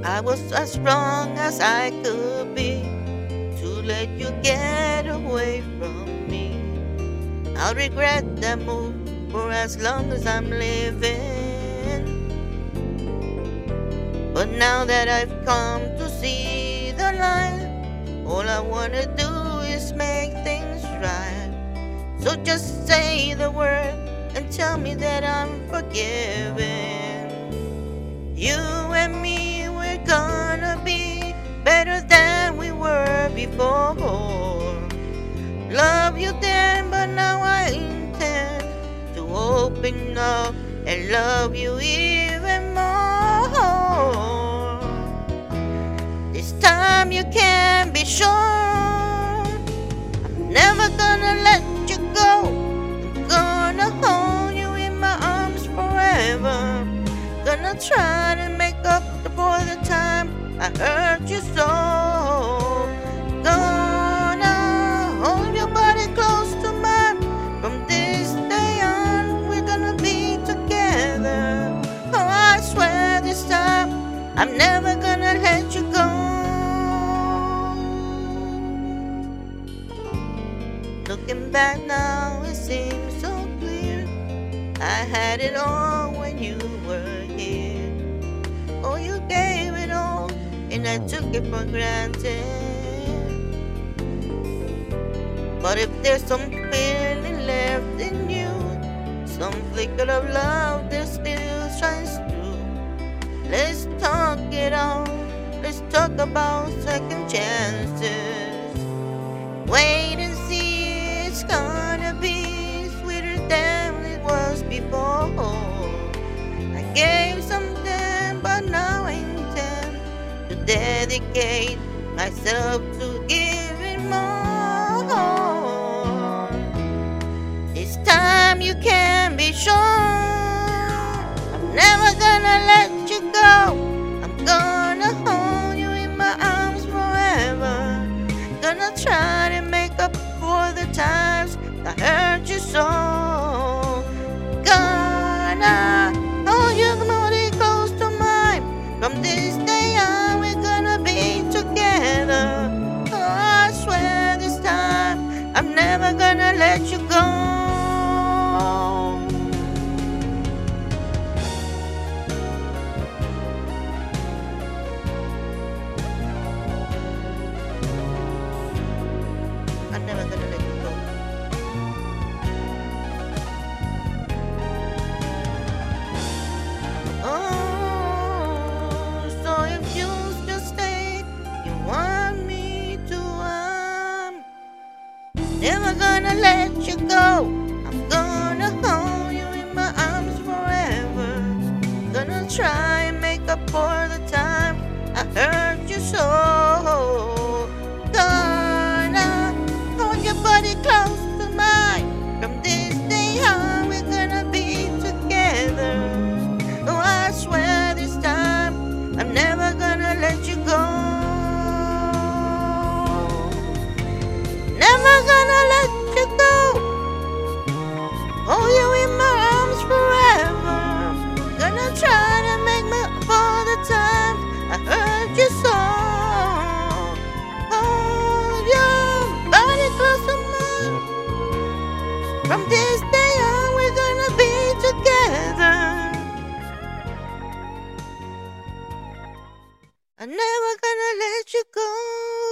I was as wrong as I could be to let you get away from me. I'll regret that move for as long as I'm living. But now that I've come to see the light, all I wanna do is make things right. So just say the word and tell me that I'm forgiven. You and me, we're gonna be better than we were before. Love you then, but now I intend to open up and love you even more. This time you can be sure I'm never gonna let you go. I'm gonna hold you in my arms forever. Gonna try to make up for the time I hurt you so. Gonna hold your body close to mine. From this day on, we're gonna be together. Oh, I swear this time I'm never gonna let you go. Looking back now, it seems so clear. I had it all when you were here. Oh, you gave it all, and I took it for granted. But if there's some feeling left in you, some flicker of love that still shines through, let's talk it out. Let's talk about second chances. Wait and see, it's gonna be sweeter than it was before. I gave something, but now I intend to dedicate myself to giving more. This time you can be sure I'm never gonna let you go. I'm gonna hold you in my arms forever. Gonna try to make up for the times I hurt you so. Gonna hold your body close to mine. From this day on, we're gonna be together. Oh, I swear this time I'm never gonna let you go. I'm never gonna let you go. Oh, so if you just stay, you want me to, never gonna let you go. I'm gonna hold you in my arms forever. Gonna try and make up for the time I hurt you so. Gonna hold your body close to mine. From this day on, we're gonna be together. Oh, I swear this time I'm never gonna let you go. Never gonna let you go. Hold you in my arms forever. Gonna try to make up for the time I hurt you so. Hold your body close to mine. From this day on, we're gonna be together. I'm never gonna let you go.